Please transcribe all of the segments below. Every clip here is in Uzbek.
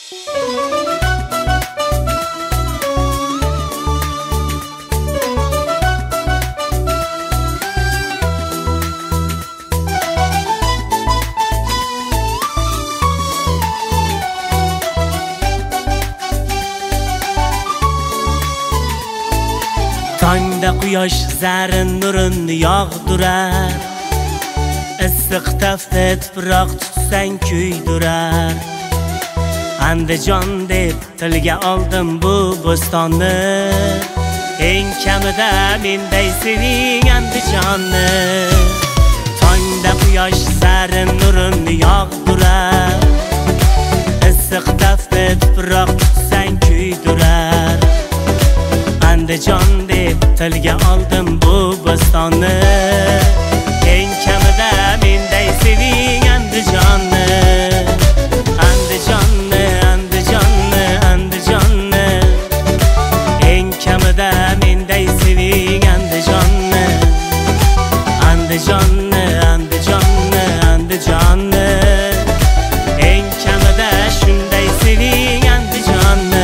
Tongda quyosh zarin nurini yog'durar, issiq tafti tuproq tutsang kuydurar. Andijon deb tilga oldim bu bo'stonni, eng kamida menday seving Andijonni. Tongda quyosh zarin nurini yog'durar, issiq tafti tuproq tutsang kuydurar. Andijon deb tilga oldim bu bo'stonni, eng kamida menday seving Andijonni. Andijonni, Andijonni, Andijonni, eng kamida menday seving Andijonni. Andijonni, Andijonni, Andijonni, eng kamida shunday seving Andijonni.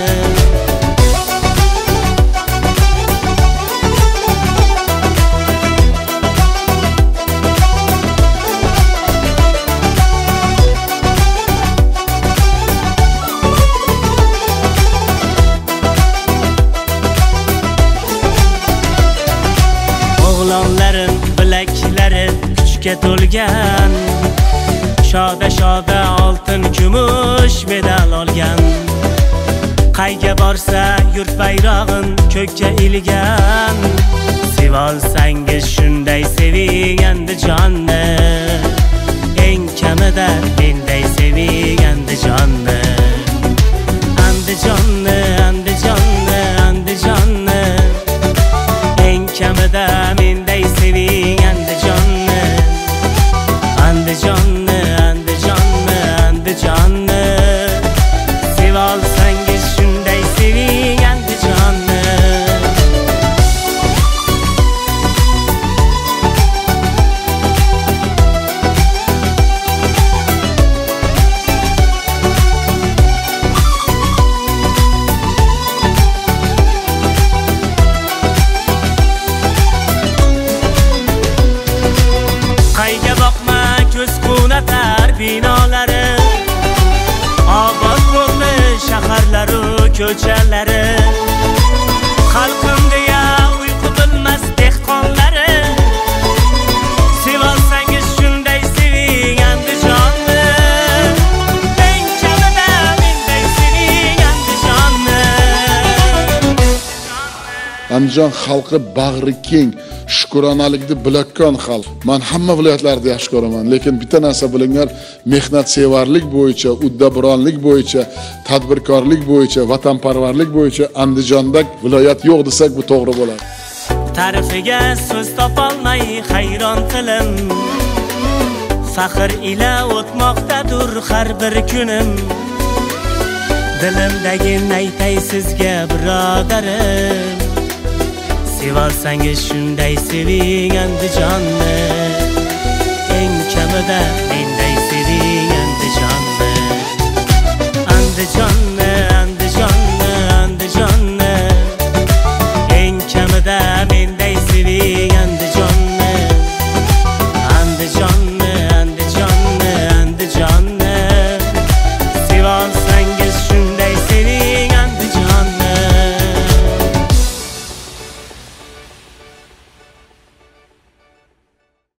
O'g'lonlarim bilaklari kuchga to'lgan, shoda shoda oltin kumush medal olgan. Qayga borsa yurt bayrog'in ko'kka ilgan, sevolsangiz shunday seving Andijonni. Eng kamida menday seving Andijonni. Andijonni, Andijonni, Andijonni, eng kamida menday seving Andijonni. Andijonni, Andijonni, Andijonni, sevolsangiz shunday seving Andijonni. Qayga boqma ko'z qunatar binolari, obod bo'ldi shaharlaru ko'chalari. Xalqim deya uyqu bilmas dehqonlari, sevolsangiz shunday seving Andijonni. Eng kamida menday seving Andijonni. Andijon xalqi bag'ri keng, shukronalikni bilakkan xalq. Men hamma viloyatlarda yaxshi ko'raman, lekin bitta narsa bilinglar, mehnatsevarlik bo'yicha, uddaburonlik bo'yicha, tadbirkorlik bo'yicha, vatanparvarlik bo'yicha Andijonda viloyat yo'q desak bu to'g'ri bo'ladi. Ta'rifiga so'z topolmay hayron tilim, faxr ila o'tmoqdadir har bir kunim. Dilimdagi aytay sizga birodarim, sevolsangiz shunday seving Andijonni. Eng kamida